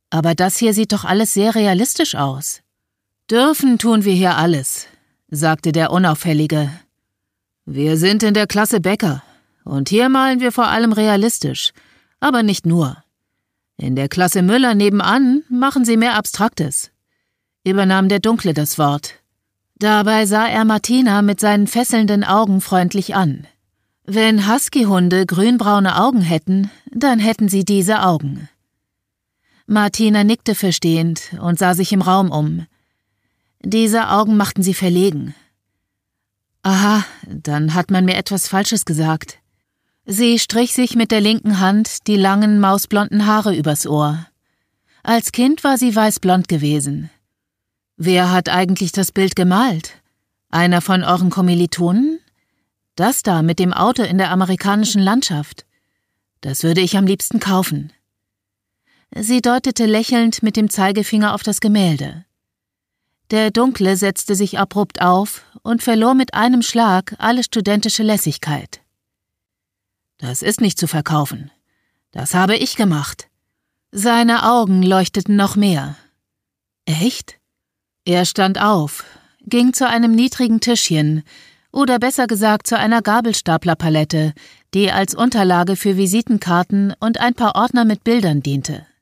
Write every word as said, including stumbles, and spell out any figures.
Aber das hier sieht doch alles sehr realistisch aus. »Dürfen tun wir hier alles«, sagte der Unauffällige. »Wir sind in der Klasse Becker und hier malen wir vor allem realistisch, aber nicht nur. In der Klasse Müller nebenan machen sie mehr Abstraktes«, übernahm der Dunkle das Wort. Dabei sah er Martina mit seinen fesselnden Augen freundlich an. Wenn Huskyhunde grünbraune Augen hätten, dann hätten sie diese Augen. Martina nickte verstehend und sah sich im Raum um. Diese Augen machten sie verlegen. Aha, dann hat man mir etwas Falsches gesagt. Sie strich sich mit der linken Hand die langen, mausblonden Haare übers Ohr. Als Kind war sie weißblond gewesen. Wer hat eigentlich das Bild gemalt? Einer von euren Kommilitonen? Das da mit dem Auto in der amerikanischen Landschaft. Das würde ich am liebsten kaufen. Sie deutete lächelnd mit dem Zeigefinger auf das Gemälde. Der Dunkle setzte sich abrupt auf und verlor mit einem Schlag alle studentische Lässigkeit. »Das ist nicht zu verkaufen. Das habe ich gemacht.« Seine Augen leuchteten noch mehr. »Echt?« Er stand auf, ging zu einem niedrigen Tischchen, oder besser gesagt zu einer Gabelstaplerpalette, die als Unterlage für Visitenkarten und ein paar Ordner mit Bildern diente.